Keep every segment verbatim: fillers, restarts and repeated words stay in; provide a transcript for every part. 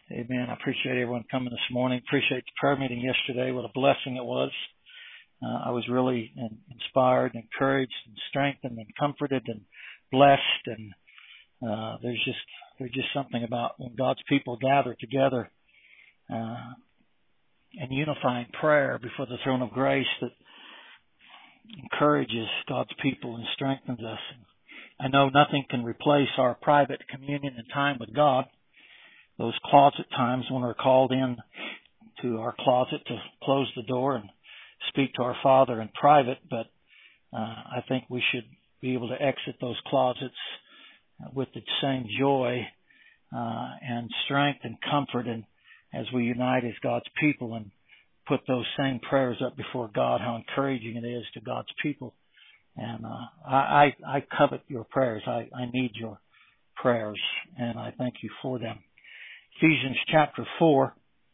Amen. I appreciate everyone coming this morning. Appreciate the prayer meeting yesterday. What a blessing it was. Uh, I was really in, inspired, encouraged, and strengthened, and comforted, and blessed. And uh, there's just there's just something about when God's people gather together uh, and unifying prayer before the throne of grace that encourages God's people and strengthens us. I know nothing can replace our private communion and time with God. Those closet times when we're called in to our closet to close the door and speak to our Father in private, but uh, I think we should be able to exit those closets with the same joy uh, and strength and comfort, and as we unite as God's people and put those same prayers up before God, how encouraging it is to God's people. And uh, I, I, I covet your prayers. I, I need your prayers, and I thank you for them. Ephesians chapter four.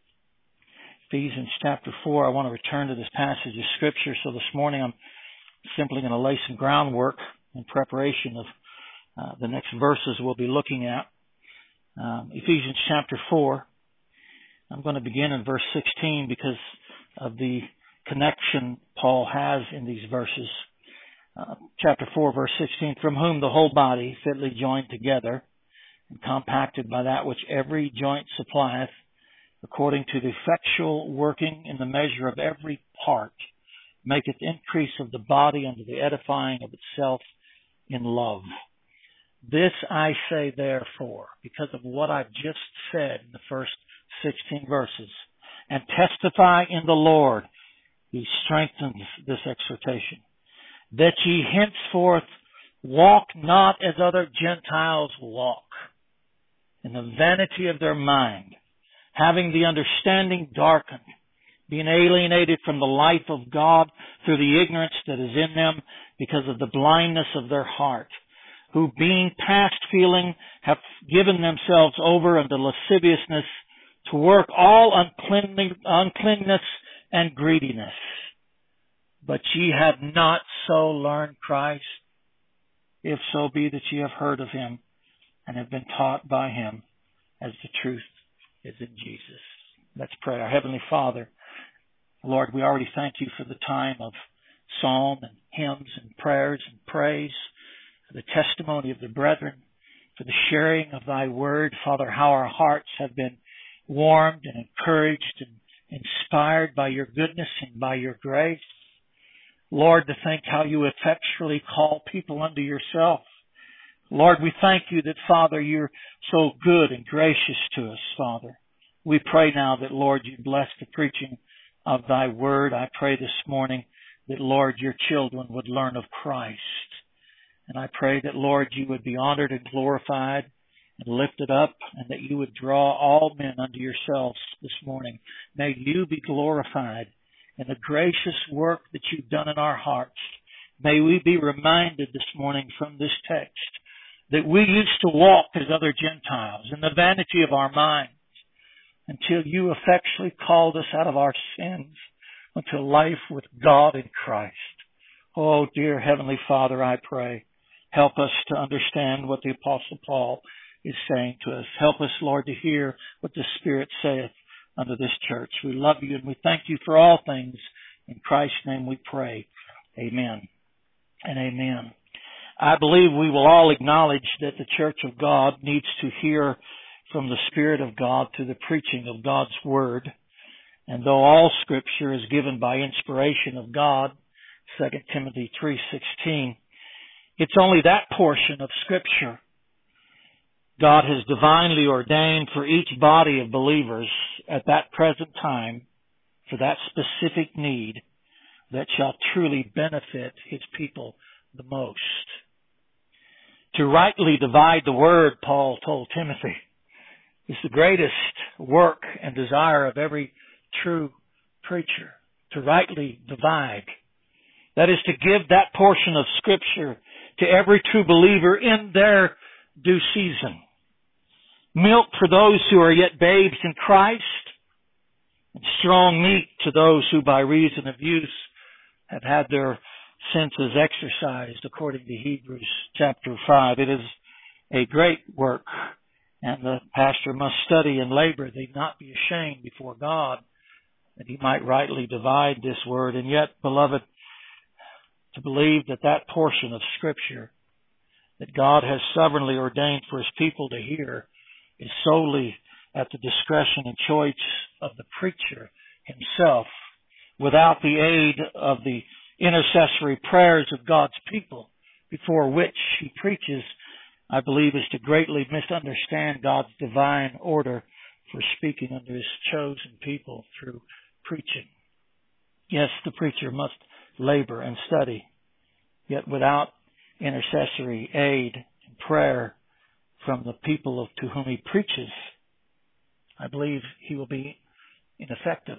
Ephesians chapter four. I want to return to this passage of Scripture. So this morning I'm simply going to lay some groundwork in preparation of uh, the next verses we'll be looking at. Um, Ephesians chapter four. I'm going to begin in verse sixteen because of the connection Paul has in these verses. Uh, chapter four, verse sixteen, from whom the whole body fitly joined together and compacted by that which every joint supplieth, according to the effectual working in the measure of every part, maketh increase of the body unto the edifying of itself in love. This I say therefore, because of what I've just said in the first sixteen verses, and testify in the Lord, he strengthens this exhortation, that ye henceforth walk not as other Gentiles walk, in the vanity of their mind, having the understanding darkened, being alienated from the life of God through the ignorance that is in them because of the blindness of their heart, who being past feeling have given themselves over unto lasciviousness to work all uncleanness and greediness. But ye have not so learned Christ, if so be that ye have heard of him and have been taught by him, as the truth is in Jesus. Let's pray. Our Heavenly Father, Lord, we already thank you for the time of psalm and hymns and prayers and praise, for the testimony of the brethren, for the sharing of thy word. Father, how our hearts have been warmed and encouraged and inspired by your goodness and by your grace. Lord, to think how you effectually call people unto yourself. Lord, we thank you that, Father, you're so good and gracious to us, Father. We pray now that, Lord, you bless the preaching of thy word. I pray this morning that, Lord, your children would learn of Christ. And I pray that, Lord, you would be honored and glorified and lifted up, and that you would draw all men unto yourselves this morning. May you be glorified in the gracious work that you've done in our hearts. May we be reminded this morning from this text that we used to walk as other Gentiles in the vanity of our minds until you effectually called us out of our sins unto life with God in Christ. Oh, dear Heavenly Father, I pray, help us to understand what the Apostle Paul is saying to us. Help us, Lord, to hear what the Spirit saith unto this church. We love you and we thank you for all things. In Christ's name we pray. Amen and amen. I believe we will all acknowledge that the Church of God needs to hear from the Spirit of God through the preaching of God's Word. And though all Scripture is given by inspiration of God, Second Timothy three sixteen, it's only that portion of Scripture God has divinely ordained for each body of believers at that present time for that specific need that shall truly benefit his people the most. To rightly divide the word, Paul told Timothy, is the greatest work and desire of every true preacher. To rightly divide. That is to give that portion of Scripture to every true believer in their due season. Milk for those who are yet babes in Christ, and strong meat to those who by reason of use have had their senses exercised, according to Hebrews chapter five. It is a great work And the pastor must study and labor that he not be ashamed before God, that he might rightly divide this word. And yet, beloved, to believe that that portion of Scripture that God has sovereignly ordained for His people to hear is solely at the discretion and choice of the preacher himself, without the aid of the intercessory prayers of God's people before which he preaches, I believe is to greatly misunderstand God's divine order for speaking unto His chosen people through preaching. Yes, the preacher must labor and study, yet without intercessory aid and prayer from the people of, to whom he preaches, I believe he will be ineffective.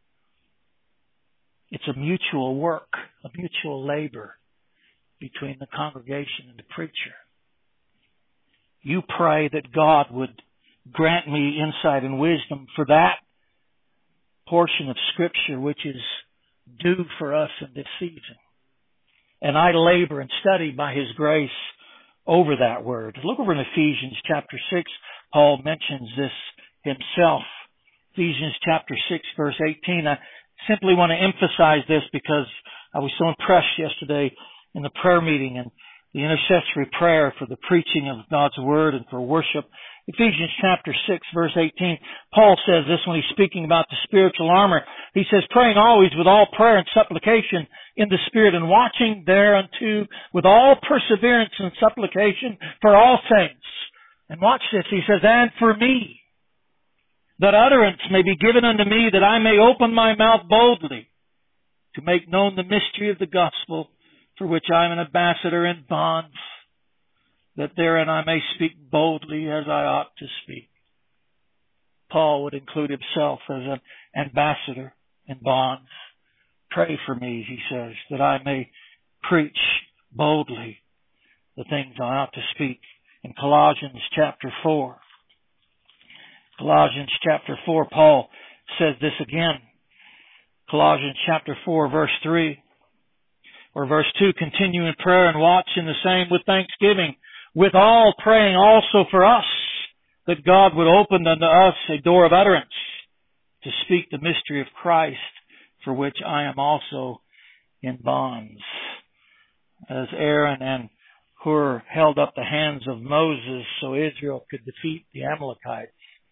It's a mutual work, a mutual labor between the congregation and the preacher. You pray that God would grant me insight and wisdom for that portion of Scripture which is due for us in this season. And I labor and study by His grace over that word. Look over in Ephesians chapter six. Paul mentions this himself. Ephesians chapter six, verse eighteen. I simply want to emphasize this because I was so impressed yesterday in the prayer meeting and the intercessory prayer for the preaching of God's Word and for worship. Ephesians chapter six, verse eighteen, Paul says this when he's speaking about the spiritual armor. He says, praying always with all prayer and supplication in the Spirit, and watching thereunto with all perseverance and supplication for all saints. And watch this, he says, and for me, that utterance may be given unto me, that I may open my mouth boldly to make known the mystery of the gospel, for which I am an ambassador in bonds, that therein I may speak boldly as I ought to speak. Paul would include himself as an ambassador in bonds. Pray for me, he says, that I may preach boldly the things I ought to speak. In Colossians chapter four, Colossians chapter four, Paul says this again. Colossians chapter four, verse three. Or verse two, continue in prayer and watch in the same with thanksgiving, with all praying also for us, that God would open unto us a door of utterance to speak the mystery of Christ, for which I am also in bonds. As Aaron and Hur held up the hands of Moses so Israel could defeat the Amalekites,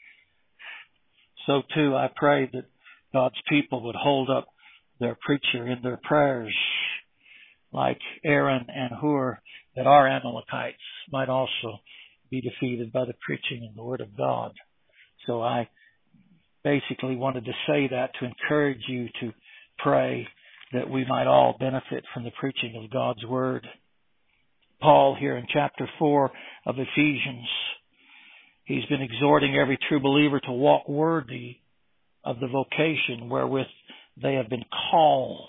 so too I pray that God's people would hold up their preacher in their prayers, like Aaron and Hur, that our Amalekites might also be defeated by the preaching and the Word of God. So I basically wanted to say that to encourage you to pray that we might all benefit from the preaching of God's Word. Paul here in chapter four of Ephesians, he's been exhorting every true believer to walk worthy of the vocation wherewith they have been called.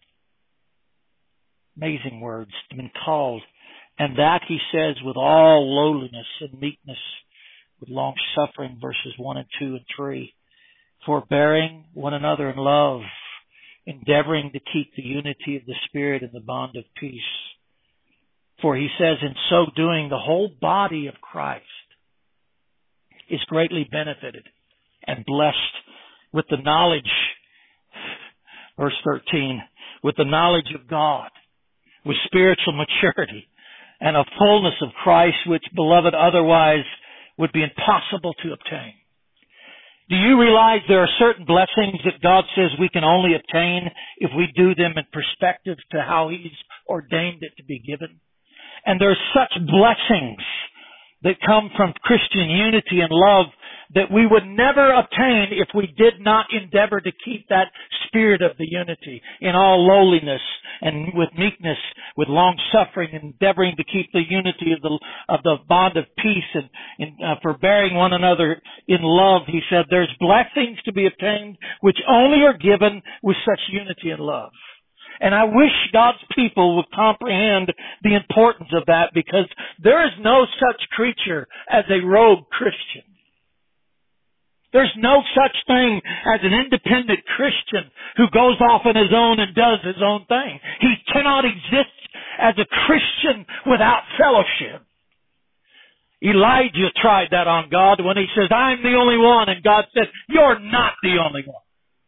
Amazing words, been called. And that, he says, with all lowliness and meekness, with long suffering, verses one and two and three, forbearing one another in love, endeavoring to keep the unity of the Spirit in the bond of peace. For he says, in so doing, the whole body of Christ is greatly benefited and blessed with the knowledge, verse thirteen, with the knowledge of God, with spiritual maturity and a fullness of Christ, which, beloved, otherwise would be impossible to obtain. Do you realize there are certain blessings that God says we can only obtain if we do them in perspective to how He's ordained it to be given? And there are such blessings that come from Christian unity and love that we would never obtain if we did not endeavor to keep that spirit of the unity in all lowliness and with meekness, with long suffering, endeavoring to keep the unity of the of the bond of peace and, and uh, forbearing one another in love. He said there's blessings to be obtained which only are given with such unity and love. And I wish God's people would comprehend the importance of that, because there is no such creature as a rogue Christian. There's no such thing as an independent Christian who goes off on his own and does his own thing. He cannot exist as a Christian without fellowship. Elijah tried that on God when he says, I'm the only one, and God said, you're not the only one.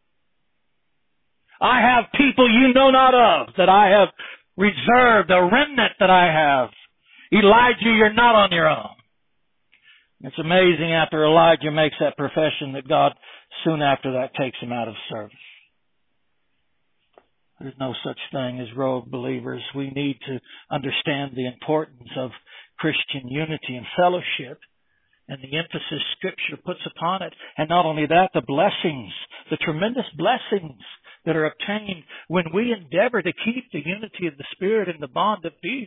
I have people you know not of that I have reserved, a remnant that I have. Elijah, you're not on your own. It's amazing after Elijah makes that profession that God soon after that takes him out of service. There's no such thing as rogue believers. We need to understand the importance of Christian unity and fellowship and the emphasis Scripture puts upon it. And not only that, the blessings, the tremendous blessings that are obtained when we endeavor to keep the unity of the Spirit and the bond of peace.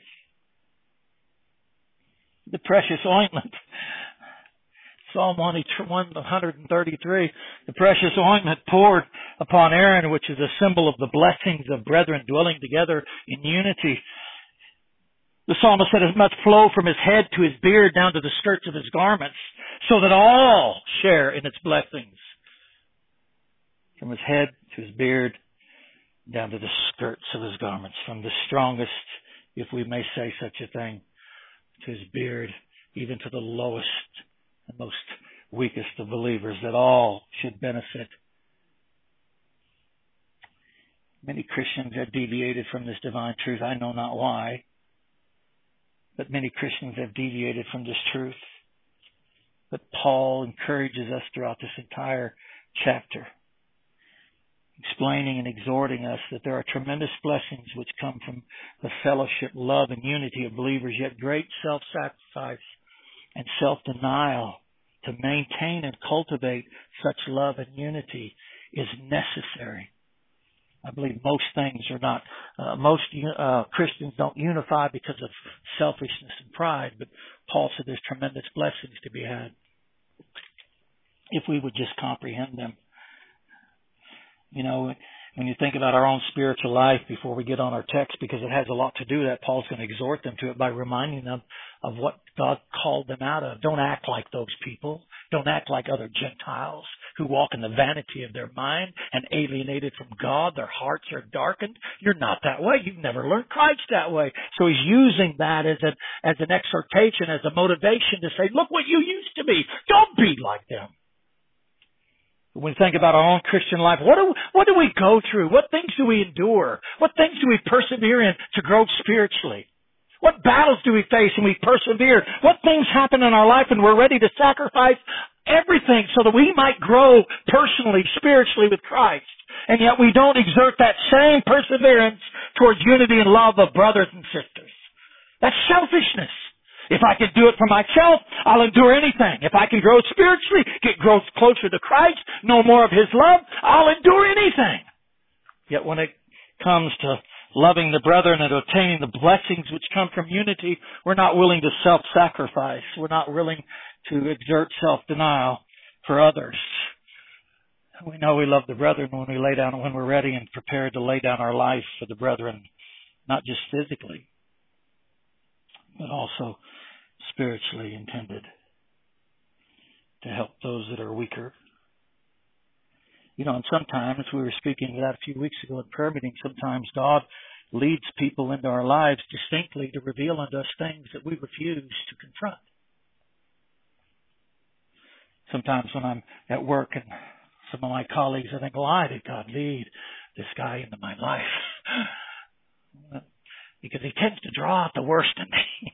The precious ointment. Psalm one thirty-three, the precious ointment poured upon Aaron, which is a symbol of the blessings of brethren dwelling together in unity. The psalmist said it must flow from his head to his beard down to the skirts of his garments, so that all share in its blessings. From his head to his beard down to the skirts of his garments. From the strongest, if we may say such a thing, to his beard, even to the lowest and most weakest of believers, that all should benefit. Many Christians have deviated from this divine truth. I know not why, but many Christians have deviated from this truth. But Paul encourages us throughout this entire chapter, explaining and exhorting us that there are tremendous blessings which come from the fellowship, love, and unity of believers, yet great self-sacrifice and self-denial to maintain and cultivate such love and unity is necessary. I believe most things are not, uh, most uh, Christians don't unify because of selfishness and pride, but Paul said there's tremendous blessings to be had if we would just comprehend them. You know, when you think about our own spiritual life before we get on our text, because it has a lot to do with that, Paul's going to exhort them to it by reminding them of what God called them out of. Don't act like those people. Don't act like other Gentiles who walk in the vanity of their mind and alienated from God. Their hearts are darkened. You're not that way. You've never learned Christ that way. So he's using that as an, as an exhortation, as a motivation to say, look what you used to be. Don't be like them. When we think about our own Christian life, what do, what do we go through? What things do we endure? What things do we persevere in to grow spiritually? What battles do we face and we persevere? What things happen in our life and we're ready to sacrifice everything so that we might grow personally, spiritually with Christ? And yet we don't exert that same perseverance towards unity and love of brothers and sisters. That's selfishness. If I can do it for myself, I'll endure anything. If I can grow spiritually, get grow closer to Christ, know more of His love, I'll endure anything. Yet when it comes to loving the brethren and obtaining the blessings which come from unity, we're not willing to self-sacrifice. We're not willing to exert self-denial for others. We know we love the brethren when we lay down, when we're ready and prepared to lay down our life for the brethren, not just physically, but also spiritually intended to help those that are weaker. You know, and sometimes, we were speaking of that a few weeks ago at prayer meeting, sometimes God leads people into our lives distinctly to reveal unto us things that we refuse to confront. Sometimes when I'm at work and some of my colleagues, I think, why did God lead this guy into my life? Because he tends to draw out the worst in me.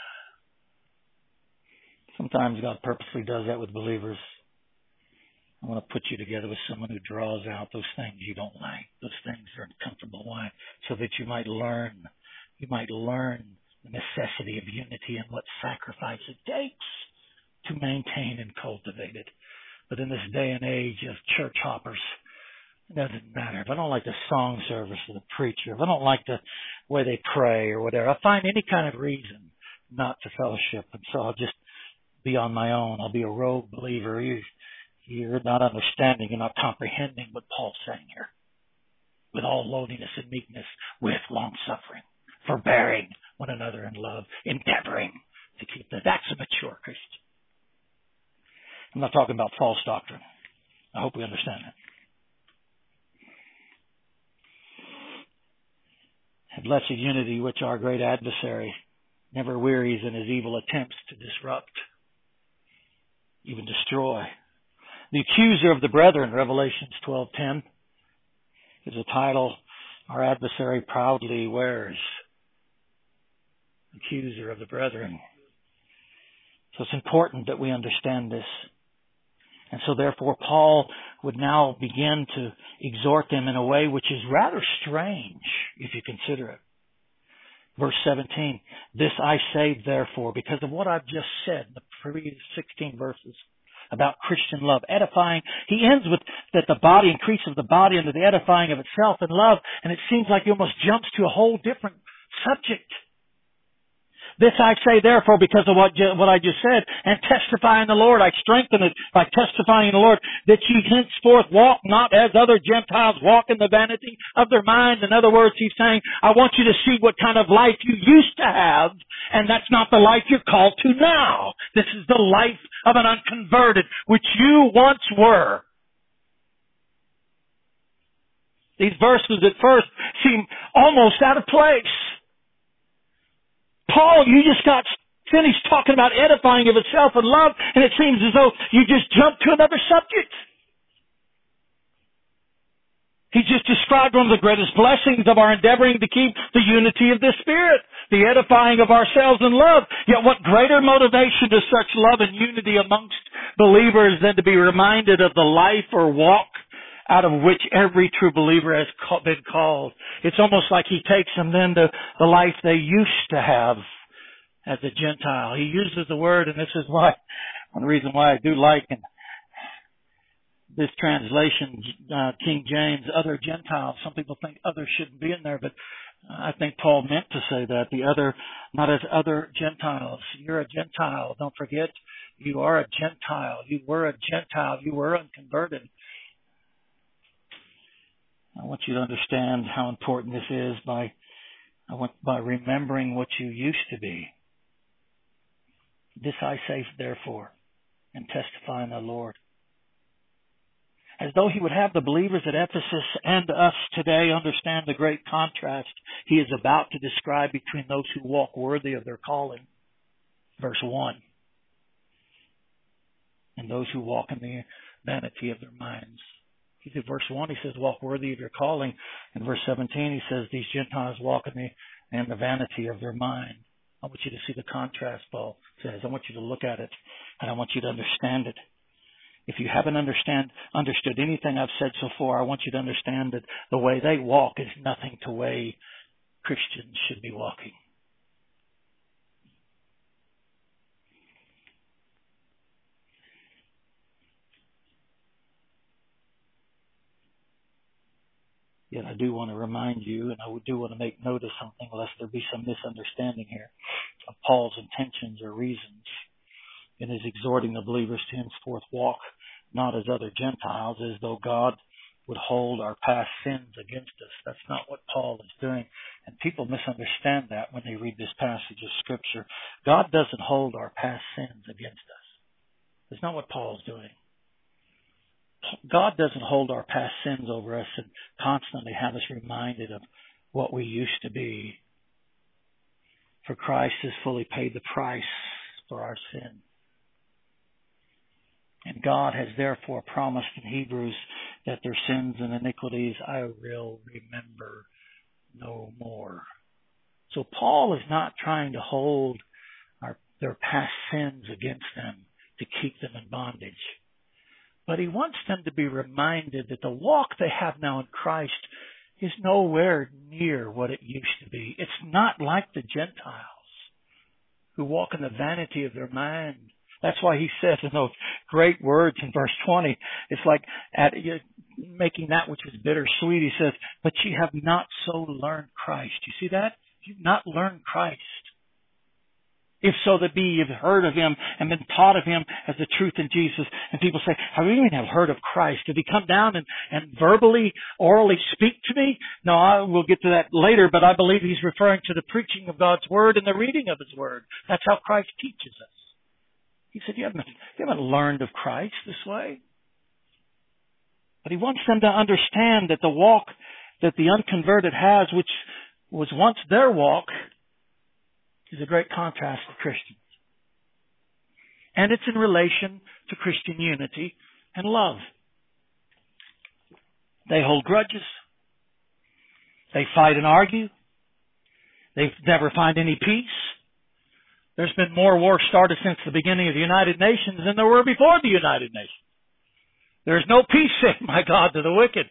Sometimes God purposely does that with believers. I want to put you together with someone who draws out those things you don't like, those things that are uncomfortable. Why? So that you might learn, you might learn the necessity of unity and what sacrifice it takes to maintain and cultivate it. But in this day and age of church hoppers, it doesn't matter. If I don't like the song service of the preacher, if I don't like the way they pray or whatever, I find any kind of reason not to fellowship. And so I'll just be on my own. I'll be a rogue believer. You, you're not understanding. You're not comprehending what Paul's saying here. With all lowliness and meekness, with long suffering, forbearing one another in love, endeavoring to keep that. That's a mature Christian. I'm not talking about false doctrine. I hope we understand that. And blessed unity, which our great adversary, never wearies in his evil attempts to disrupt, even destroy. The accuser of the brethren, Revelations twelve ten, is a title our adversary proudly wears. Accuser of the brethren. So it's important that we understand this. And so therefore Paul would now begin to exhort them in a way which is rather strange if you consider it. Verse seventeen, this I say therefore, because of what I've just said, the previous sixteen verses about Christian love, edifying. He ends with that the body increases the body into the edifying of itself in love, and it seems like he almost jumps to a whole different subject. This I say therefore because of what what I just said, and testify in the Lord. I strengthen it by testifying in the Lord, that ye henceforth walk not as other Gentiles walk in the vanity of their mind. In other words, he's saying, I want you to see what kind of life you used to have, and that's not the life you're called to now. This is the life of an unconverted, which you once were. These verses at first seem almost out of place. Paul, you just got finished talking about edifying of itself and love, and it seems as though you just jumped to another subject. He just described one of the greatest blessings of our endeavoring to keep the unity of the Spirit, the edifying of ourselves in love. Yet what greater motivation to such love and unity amongst believers than to be reminded of the life or walk out of which every true believer has been called. It's almost like he takes them then to the life they used to have as a Gentile. He uses the word, and this is why, one reason why I do like in this translation, uh, King James, other Gentiles. Some people think others shouldn't be in there, but I think Paul meant to say that. The other, not as other Gentiles. You're a Gentile. Don't forget, you are a Gentile. You were a Gentile. You were unconverted. I want you to understand how important this is by I want, by remembering what you used to be. This I say therefore, and testify in the Lord. As though he would have the believers at Ephesus and us today understand the great contrast he is about to describe between those who walk worthy of their calling, verse one, and those who walk in the vanity of their minds. He's in verse one, he says, walk worthy of your calling. In verse seventeen, he says, these Gentiles walk in the, in the vanity of their mind. I want you to see the contrast, Paul says. I want you to look at it, and I want you to understand it. If you haven't understand, understood anything I've said so far, I want you to understand that the way they walk is nothing to the way Christians should be walking. Yet I do want to remind you, and I do want to make note of something, lest there be some misunderstanding here, of Paul's intentions or reasons in his exhorting the believers to henceforth walk not as other Gentiles, as though God would hold our past sins against us. That's not what Paul is doing. And people misunderstand that when they read this passage of Scripture. God doesn't hold our past sins against us. That's not what Paul is doing. God doesn't hold our past sins over us and constantly have us reminded of what we used to be. For Christ has fully paid the price for our sin. And God has therefore promised in Hebrews that their sins and iniquities I will remember no more. So Paul is not trying to hold our, their past sins against them to keep them in bondage. But he wants them to be reminded that the walk they have now in Christ is nowhere near what it used to be. It's not like the Gentiles who walk in the vanity of their mind. That's why he says in those great words in verse twenty, it's like at, making that which was bitter sweet. He says, but ye have not so learned Christ. You see that? You've not learned Christ. If so, that be you've heard of him and been taught of him as the truth in Jesus. And people say, I really have heard of Christ. Did he come down and, and verbally, orally speak to me? No, I will get to that later, but I believe he's referring to the preaching of God's word and the reading of his word. That's how Christ teaches us. He said, you haven't, you haven't learned of Christ this way. But he wants them to understand that the walk that the unconverted has, which was once their walk, is a great contrast to Christians. And it's in relation to Christian unity and love. They hold grudges. They fight and argue. They never find any peace. There's been more wars started since the beginning of the United Nations than there were before the United Nations. There's no peace, my God, to the wicked.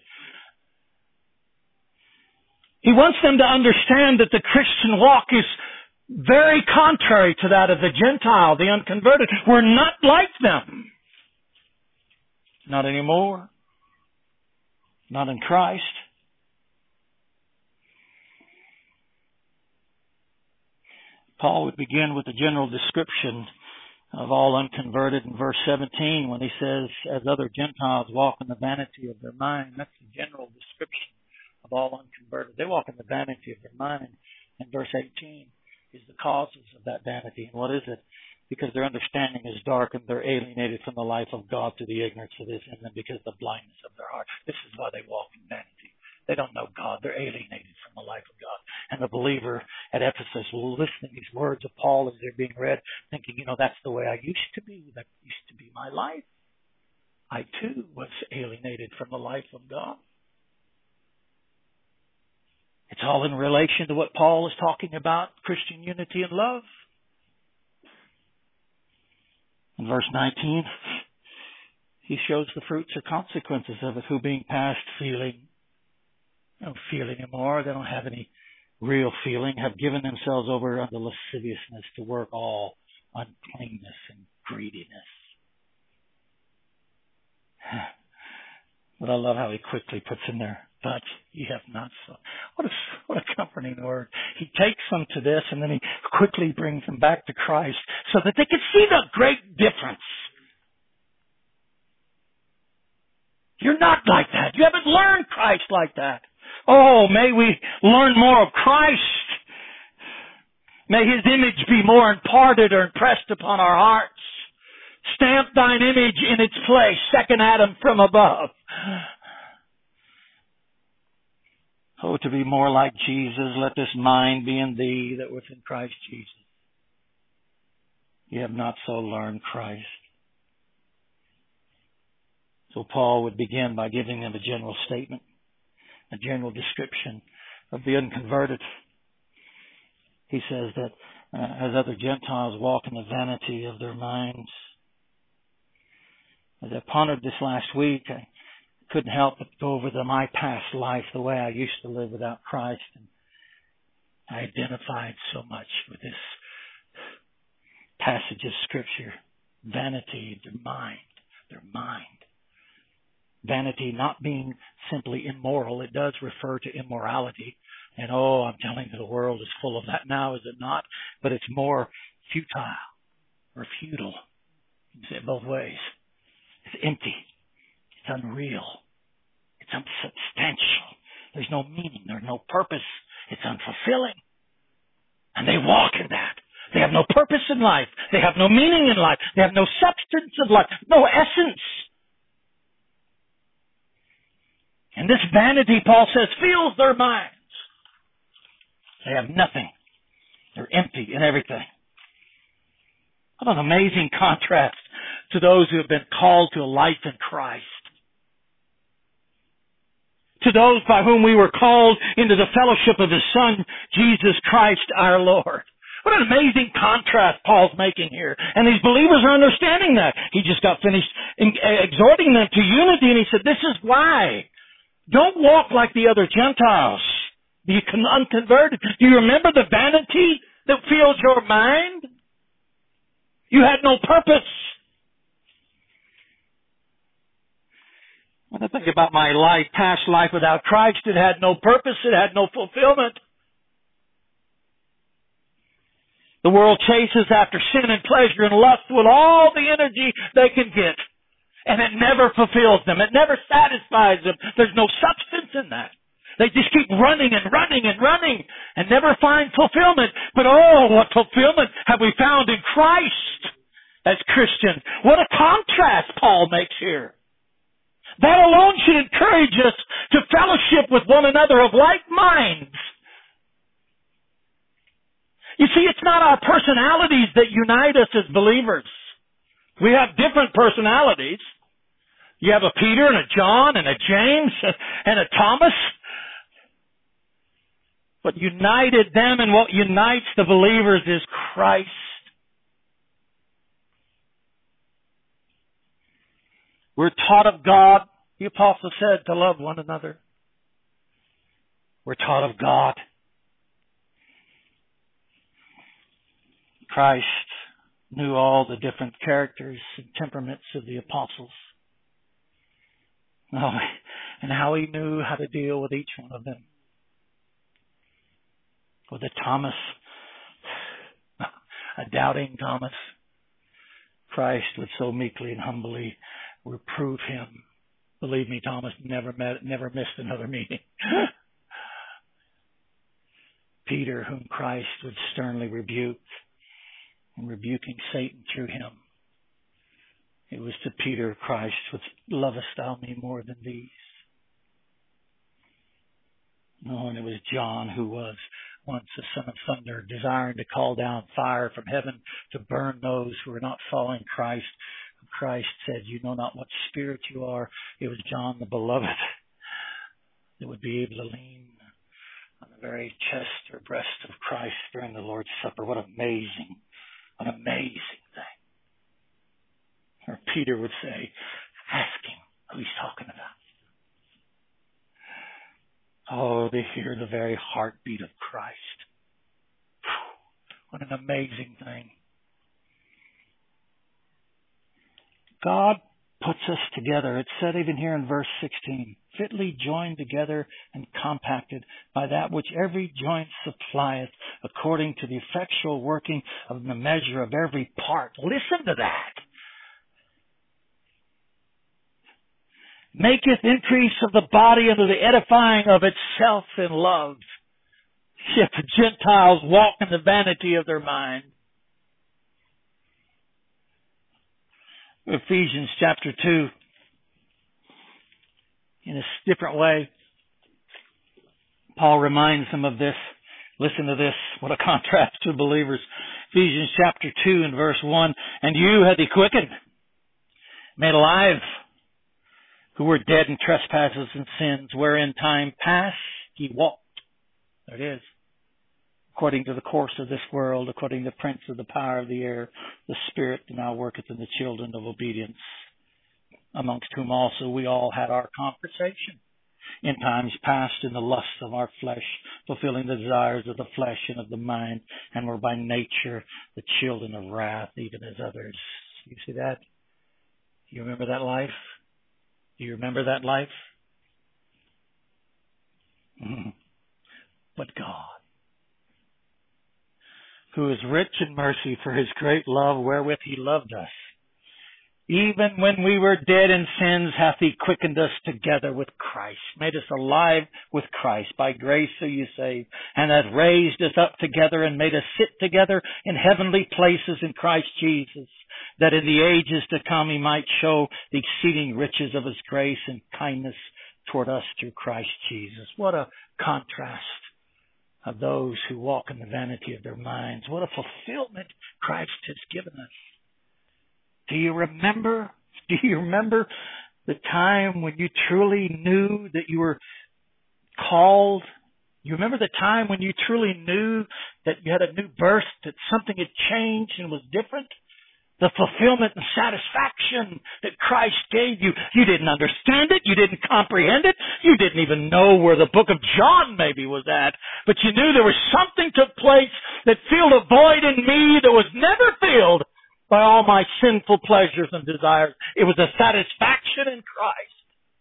He wants them to understand that the Christian walk is very contrary to that of the Gentile, the unconverted. We're not like them. Not anymore. Not in Christ. Paul would begin with a general description of all unconverted in verse seventeen when he says, as other Gentiles walk in the vanity of their mind. That's the general description of all unconverted. They walk in the vanity of their mind. And verse eighteen is the causes of that vanity. And what is it? Because their understanding is darkened. They're alienated from the life of God through the ignorance that is in them because of the blindness of their heart. This is why they walk in vanity. They don't know God. They're alienated from the life of God. And the believer at Ephesus will listen to these words of Paul as they're being read, thinking, you know, that's the way I used to be. That used to be my life. I too was alienated from the life of God. It's all in relation to what Paul is talking about, Christian unity and love. In verse nineteen, he shows the fruits or consequences of it, who being past feeling, they don't feel anymore, they don't have any real feeling, have given themselves over unto lasciviousness to work all uncleanness and greediness. But I love how he quickly puts in there, but ye have not so. What a, what a comforting word. He takes them to this and then he quickly brings them back to Christ so that they can see the great difference. You're not like that. You haven't learned Christ like that. Oh, may we learn more of Christ. May His image be more imparted or impressed upon our hearts. Stamp thine image in its place, second Adam from above. Oh, to be more like Jesus, let this mind be in thee that was in Christ Jesus. You have not so learned Christ. So Paul would begin by giving them a general statement, a general description of the unconverted. He says that uh, as other Gentiles walk in the vanity of their minds. As I pondered this last week, I couldn't help but go over the, my past life, the way I used to live without Christ. And I identified so much with this passage of Scripture. Vanity, their mind, their mind. Vanity not being simply immoral. It does refer to immorality. And oh, I'm telling you, the world is full of that now, is it not? But it's more futile or futile. You can say it both ways. It's empty. It's unreal. It's unsubstantial. There's no meaning. There's no purpose. It's unfulfilling. And they walk in that. They have no purpose in life. They have no meaning in life. They have no substance of life. No essence. And this vanity, Paul says, fills their minds. They have nothing. They're empty in everything. What an amazing contrast to those who have been called to a life in Christ. To those by whom we were called into the fellowship of His Son, Jesus Christ our Lord. What an amazing contrast Paul's making here. And these believers are understanding that. He just got finished exhorting them to unity, and he said, this is why. Don't walk like the other Gentiles, the unconverted. Do you remember the vanity that fills your mind? You had no purpose. When I think about my life, past life without Christ, it had no purpose. It had no fulfillment. The world chases after sin and pleasure and lust with all the energy they can get. And it never fulfills them. It never satisfies them. There's no substance in that. They just keep running and running and running and never find fulfillment. But oh, what fulfillment have we found in Christ as Christians. What a contrast Paul makes here. That alone should encourage us to fellowship with one another of like minds. You see, it's not our personalities that unite us as believers. We have different personalities. You have a Peter and a John and a James and a Thomas. What united them and what unites the believers is Christ. We're taught of God, the apostle said, to love one another. We're taught of God. Christ knew all the different characters and temperaments of the apostles. Oh, and how he knew how to deal with each one of them. With a Thomas, a doubting Thomas, Christ would so meekly and humbly reprove him. Believe me, Thomas never met, never missed another meeting. Peter, whom Christ would sternly rebuke, and rebuking Satan through him. It was to Peter Christ, which lovest thou me more than these? No, and it was John who was once the son of thunder, desiring to call down fire from heaven to burn those who were not following Christ. Christ said, you know not what spirit you are. It was John the beloved that would be able to lean on the very chest or breast of Christ during the Lord's Supper. What amazing, an amazing thing. Or Peter would say, ask him who he's talking about. Oh, to hear the very heartbeat of Christ. What an amazing thing. God puts us together. It's said even here in verse sixteen, fitly joined together and compacted by that which every joint supplieth, according to the effectual working of the measure of every part. Listen to that. Maketh increase of the body unto the edifying of itself in love. Yet the Gentiles walk in the vanity of their mind. Ephesians chapter two, in a different way, Paul reminds them of this. Listen to this. What a contrast to believers. Ephesians chapter two and verse one. And you hath he quickened, made alive, who were dead in trespasses and sins, wherein time past ye walked. There it is. According to the course of this world, according to the prince of the power of the air, the spirit that now worketh in the children of obedience, amongst whom also we all had our conversation in times past in the lusts of our flesh, fulfilling the desires of the flesh and of the mind, and were by nature the children of wrath, even as others. You see that? You remember that life? Do you remember that life? Mm. But God, who is rich in mercy for his great love wherewith he loved us, even when we were dead in sins, hath he quickened us together with Christ, made us alive with Christ. By grace are you saved, and hath raised us up together and made us sit together in heavenly places in Christ Jesus, that in the ages to come he might show the exceeding riches of his grace and kindness toward us through Christ Jesus. What a contrast of those who walk in the vanity of their minds. What a fulfillment Christ has given us. Do you remember, do you remember the time when you truly knew that you were called? You remember the time when you truly knew that you had a new birth, that something had changed and was different? The fulfillment and satisfaction that Christ gave you. You didn't understand it. You didn't comprehend it. You didn't even know where the book of John maybe was at. But you knew there was something took place that filled a void in me that was never filled by all my sinful pleasures and desires. It was a satisfaction in Christ.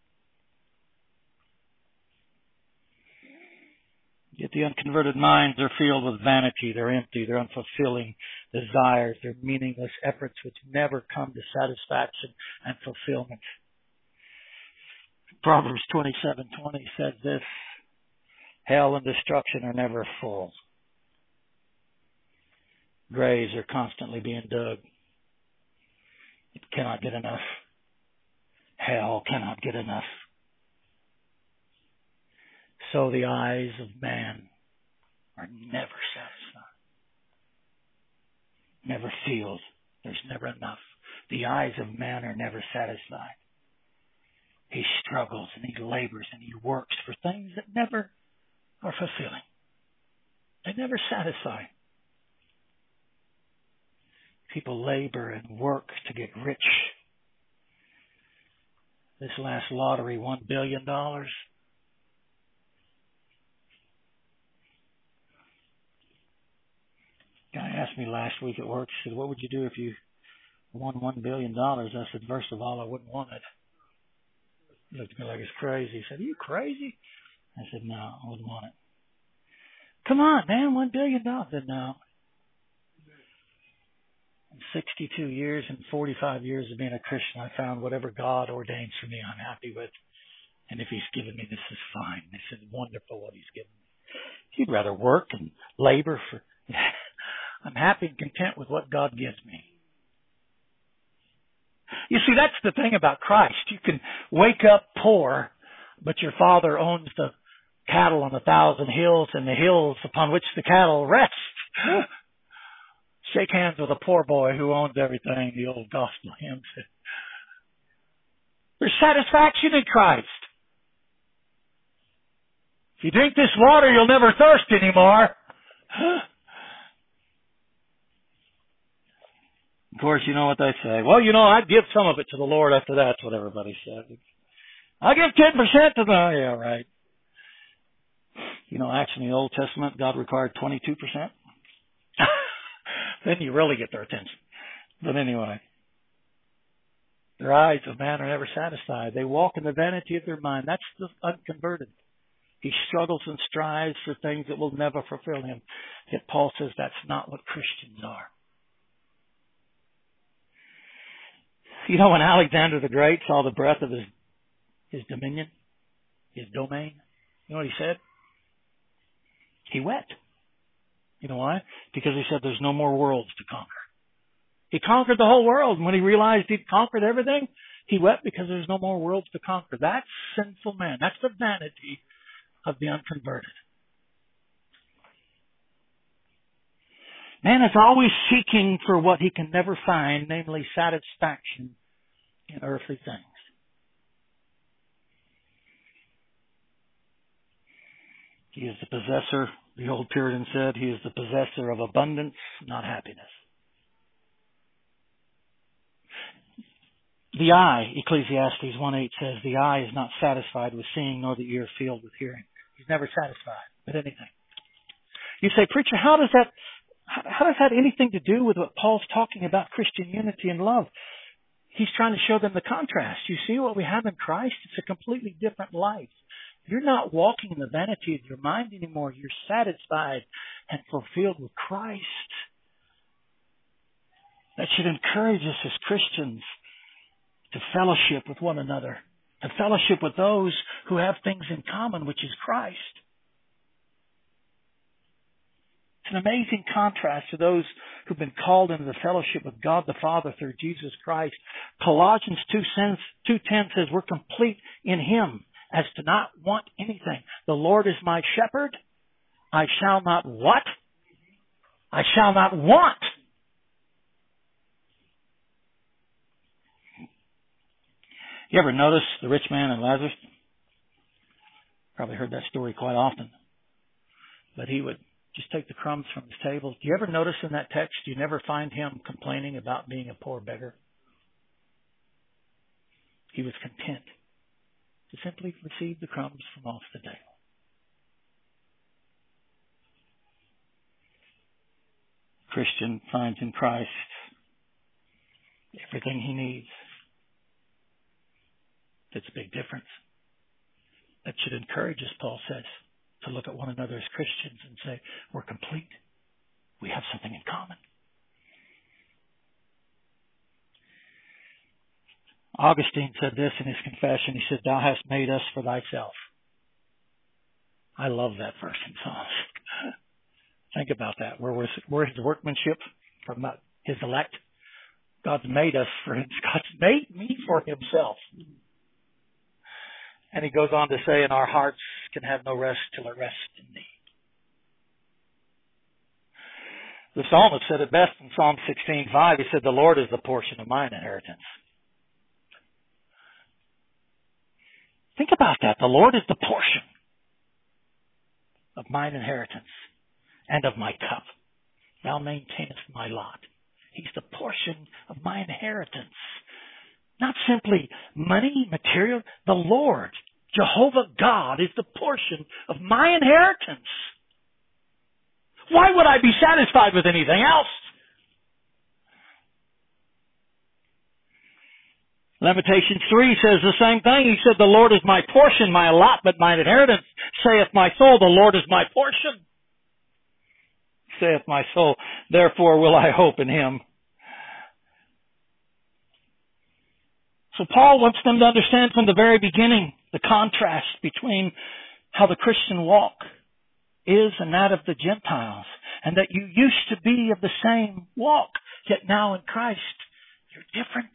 Yet the unconverted minds are filled with vanity. They're empty. They're unfulfilling desires. They're meaningless efforts which never come to satisfaction and fulfillment. Proverbs twenty-seven twenty says this, hell and destruction are never full. Graves are constantly being dug. It cannot get enough. Hell cannot get enough. So the eyes of man are never satisfied. never feels there's never enough. The eyes of man are never satisfied. He struggles and he labors and he works for things that never are fulfilling. They never satisfy. People labor and work to get rich. This last lottery, one billion dollars. Guy asked me last week at work, he said, what would you do if you won one billion dollars? I said, first of all, I wouldn't want it. He looked at me like I was crazy. He said, are you crazy? I said, no, I wouldn't want it. Come on, man, one billion dollars. I said, no. In sixty-two years and forty-five years of being a Christian, I found whatever God ordains for me, I'm happy with. And if He's given me, this is fine. This is wonderful what He's given me. If you'd rather work and labor for... I'm happy and content with what God gives me. You see, that's the thing about Christ. You can wake up poor, but your Father owns the cattle on a thousand hills and the hills upon which the cattle rest. Shake hands with a poor boy who owns everything, the old gospel hymn said. There's satisfaction in Christ. If you drink this water, you'll never thirst anymore. Of course, you know what they say. Well, you know, I'd give some of it to the Lord after that. That's what everybody says. I'll give ten percent to the... Yeah, right. You know, actually in the Old Testament, God required twenty-two percent. Then you really get their attention. But anyway, their eyes of man are never satisfied. They walk in the vanity of their mind. That's the unconverted. He struggles and strives for things that will never fulfill him. Yet Paul says that's not what Christians are. You know, when Alexander the Great saw the breadth of his, his dominion, his domain, you know what he said? He wept. You know why? Because he said there's no more worlds to conquer. He conquered the whole world. And when he realized he'd conquered everything, he wept because there's no more worlds to conquer. That's sinful man. That's the vanity of the unconverted. Man is always seeking for what he can never find, namely satisfaction in earthly things. He is the possessor, the old Puritan said, he is the possessor of abundance, not happiness. The eye, Ecclesiastes one eight says, the eye is not satisfied with seeing, nor the ear filled with hearing. He's never satisfied with anything. You say, preacher, how does that how does that have anything to do with what Paul's talking about, Christian unity and love? He's trying to show them the contrast. You see what we have in Christ? It's a completely different life. You're not walking in the vanity of your mind anymore. You're satisfied and fulfilled with Christ. That should encourage us as Christians to fellowship with one another, to fellowship with those who have things in common, which is Christ. It's an amazing contrast to those who've been called into the fellowship with God the Father through Jesus Christ. Colossians two ten says we're complete in Him as to not want anything. The Lord is my shepherd. I shall not what? I shall not want. You ever notice the rich man and Lazarus? Probably heard that story quite often. But he would just take the crumbs from his table. Do you ever notice in that text, you never find him complaining about being a poor beggar? He was content to simply receive the crumbs from off the table. Christian finds in Christ everything he needs. That's a big difference. That should encourage us, Paul says, to look at one another as Christians and say, we're complete. We have something in common. Augustine said this in his confession. He said, thou hast made us for thyself. I love that verse in Psalms. Think about that. We're, we're his workmanship from his elect. God's made us for him. God's made me for himself. And he goes on to say, and our hearts can have no rest till it rests in thee. The psalmist said it best in Psalm sixteen five. He said, the Lord is the portion of mine inheritance. Think about that. The Lord is the portion of mine inheritance and of my cup. Thou maintainest my lot. He's the portion of my inheritance. Not simply money, material. The Lord, Jehovah God, is the portion of my inheritance. Why would I be satisfied with anything else? Lamentations three says the same thing. He said, the Lord is my portion, my allotment, mine inheritance. Saith my soul, the Lord is my portion. Saith my soul, therefore will I hope in Him. So Paul wants them to understand from the very beginning the contrast between how the Christian walk is and that of the Gentiles, and that you used to be of the same walk, yet now in Christ you're different.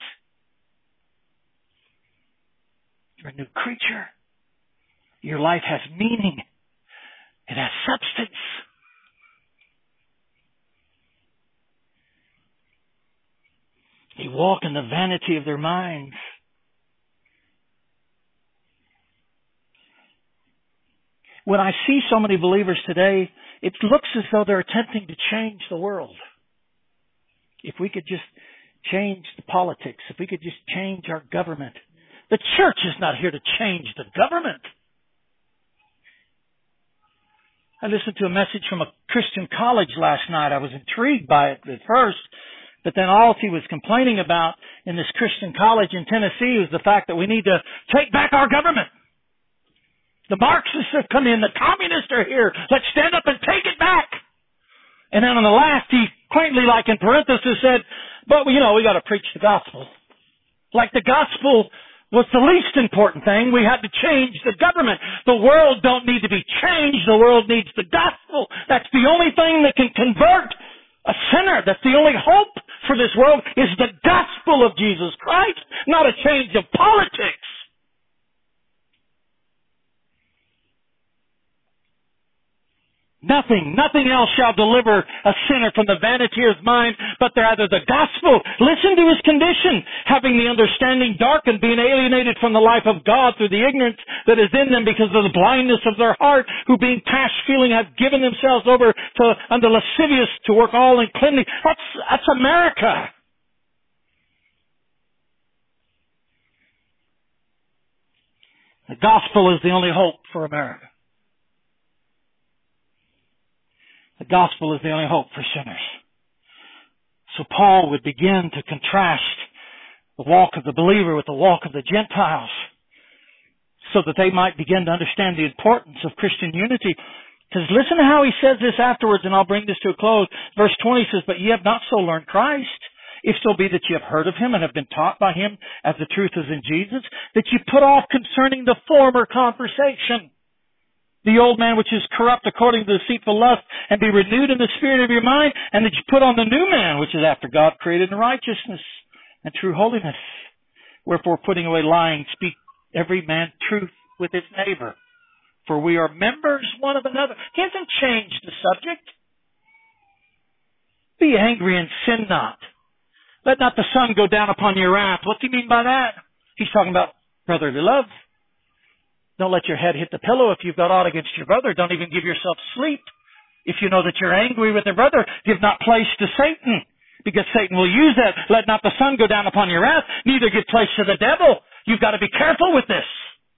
You're a new creature. Your life has meaning. It has substance. They walk in the vanity of their minds. When I see so many believers today, it looks as though they're attempting to change the world. If we could just change the politics, if we could just change our government. The church is not here to change the government. I listened to a message from a Christian college last night. I was intrigued by it at first, but then all he was complaining about in this Christian college in Tennessee was the fact that we need to take back our government. The Marxists have come in. The communists are here. Let's stand up and take it back. And then on the last, he quaintly, like in parenthesis, said, but, you know, we got to preach the gospel. Like the gospel was the least important thing. We had to change the government. The world don't need to be changed. The world needs the gospel. That's the only thing that can convert a sinner. That's the only hope for this world is the gospel of Jesus Christ, not a change of politics. Nothing, nothing else shall deliver a sinner from the vanity of his mind, but rather the gospel. Listen to his condition, having the understanding darkened, being alienated from the life of God through the ignorance that is in them because of the blindness of their heart, who being past feeling have given themselves over to unto lascivious to work all uncleanness. That's, that's America. The gospel is the only hope for America. The gospel is the only hope for sinners. So Paul would begin to contrast the walk of the believer with the walk of the Gentiles so that they might begin to understand the importance of Christian unity. Because listen to how he says this afterwards, and I'll bring this to a close. Verse twenty says, but ye have not so learned Christ, if so be that ye have heard of him and have been taught by him as the truth is in Jesus, that ye put off concerning the former conversation the old man which is corrupt according to the deceitful lust, and be renewed in the spirit of your mind, and that you put on the new man which is after God, created in righteousness and true holiness. Wherefore, putting away lying, speak every man truth with his neighbor. For we are members one of another. He hasn't changed the subject. Be angry and sin not. Let not the sun go down upon your wrath. What's he mean by that? He's talking about brotherly love. Don't let your head hit the pillow if you've got aught against your brother. Don't even give yourself sleep. If you know that you're angry with your brother, give not place to Satan, because Satan will use that. Let not the sun go down upon your wrath, neither give place to the devil. You've got to be careful with this.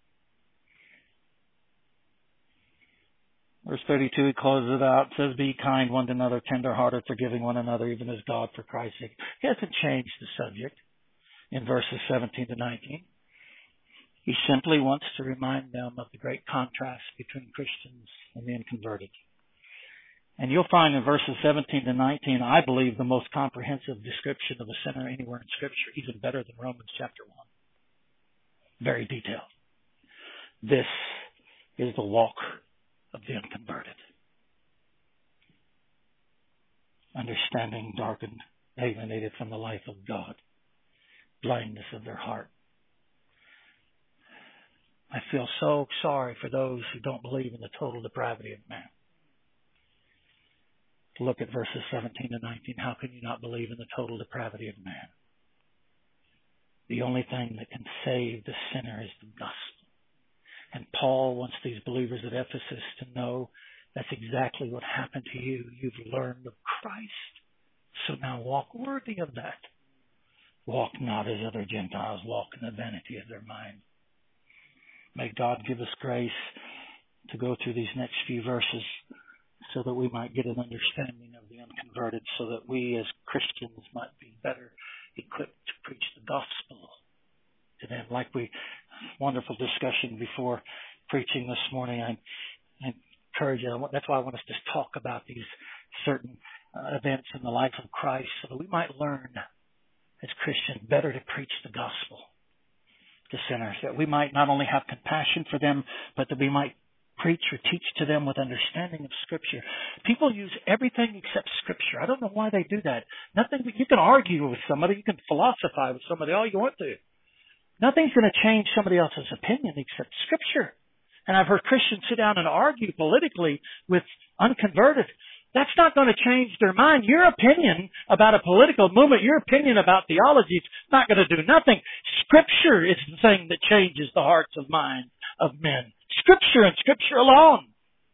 Verse thirty-two, he closes it out, says, be kind one to another, tender-hearted, forgiving one another, even as God for Christ's sake. He hasn't changed the subject in verses seventeen to nineteen. He simply wants to remind them of the great contrast between Christians and the unconverted. And you'll find in verses seventeen to nineteen, I believe, the most comprehensive description of a sinner anywhere in Scripture, even better than Romans chapter one. Very detailed. This is the walk of the unconverted. Understanding darkened, alienated from the life of God, blindness of their heart. I feel so sorry for those who don't believe in the total depravity of man. Look at verses seventeen and nineteen. How can you not believe in the total depravity of man? The only thing that can save the sinner is the gospel. And Paul wants these believers at Ephesus to know that's exactly what happened to you. You've learned of Christ. So now walk worthy of that. Walk not as other Gentiles walk, in the vanity of their mind. May God give us grace to go through these next few verses so that we might get an understanding of the unconverted, so that we as Christians might be better equipped to preach the gospel to them. Like we, wonderful discussion before preaching this morning. I, I encourage you, that's why I want us to talk about these certain uh, events in the life of Christ, so that we might learn as Christians better to preach the gospel to sinners, that we might not only have compassion for them, but that we might preach or teach to them with understanding of Scripture. People use everything except Scripture. I don't know why they do that. Nothing. You can argue with somebody. You can philosophize with somebody all you want to. Nothing's going to change somebody else's opinion except Scripture. And I've heard Christians sit down and argue politically with unconverted. That's not going to change their mind. Your opinion about a political movement, your opinion about theology is not going to do nothing. Scripture is the thing that changes the hearts and minds of men. Scripture and Scripture alone.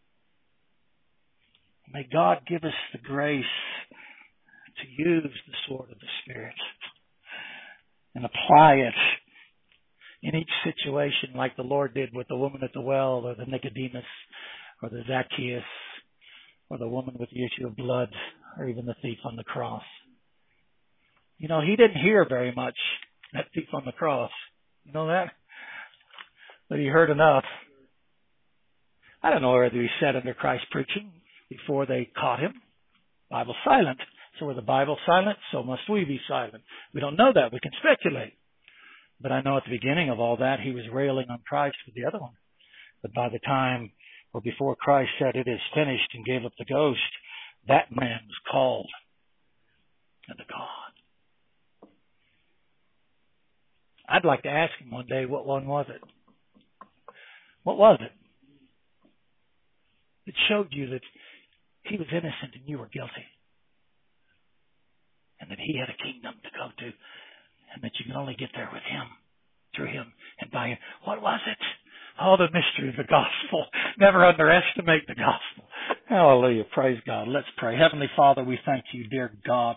May God give us the grace to use the sword of the Spirit and apply it in each situation, like the Lord did with the woman at the well, or the Nicodemus, or the Zacchaeus, or the woman with the issue of blood, or even the thief on the cross. You know, he didn't hear very much, that thief on the cross. You know that? But he heard enough. I don't know whether he sat under Christ's preaching before they caught him. Bible silent. So were the Bible silent, so must we be silent. We don't know that. We can speculate. But I know at the beginning of all that, he was railing on Christ with the other one. But by the time, or before Christ said, "It is finished," and gave up the ghost, that man was called unto God. I'd like to ask him one day, what one was it? What was it? It showed you that he was innocent and you were guilty. And that he had a kingdom to go to. And that you can only get there with him, through him, and by him. What was it? Oh, the mystery of the gospel. Never underestimate the gospel. Hallelujah. Praise God. Let's pray. Heavenly Father, we thank you, dear God,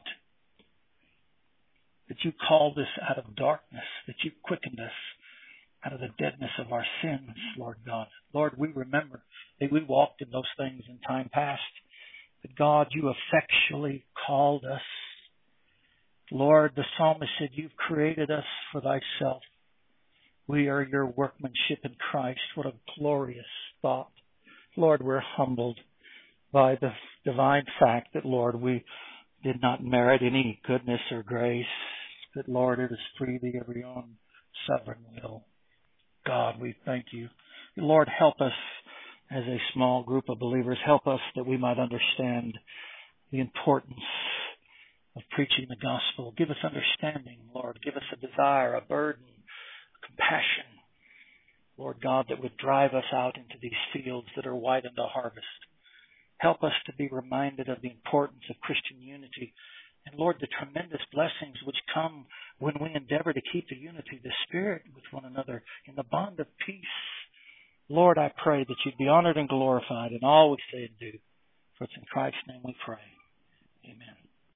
that you called us out of darkness, that you quickened us out of the deadness of our sins, Lord God. Lord, we remember that we walked in those things in time past. But God, you effectually called us. Lord, the psalmist said, you've created us for thyself. We are your workmanship in Christ. What a glorious thought. Lord, we're humbled by the divine fact that, Lord, we did not merit any goodness or grace. But, Lord, it is freely of your own sovereign will. God, we thank you. Lord, help us as a small group of believers. Help us that we might understand the importance of preaching the gospel. Give us understanding, Lord. Give us a desire, a burden, a compassion, Lord God, that would drive us out into these fields that are white unto harvest. Help us to be reminded of the importance of Christian unity. And Lord, the tremendous blessings which come when we endeavor to keep the unity of the Spirit with one another in the bond of peace. Lord, I pray that you'd be honored and glorified in all we say and do. For it's in Christ's name we pray.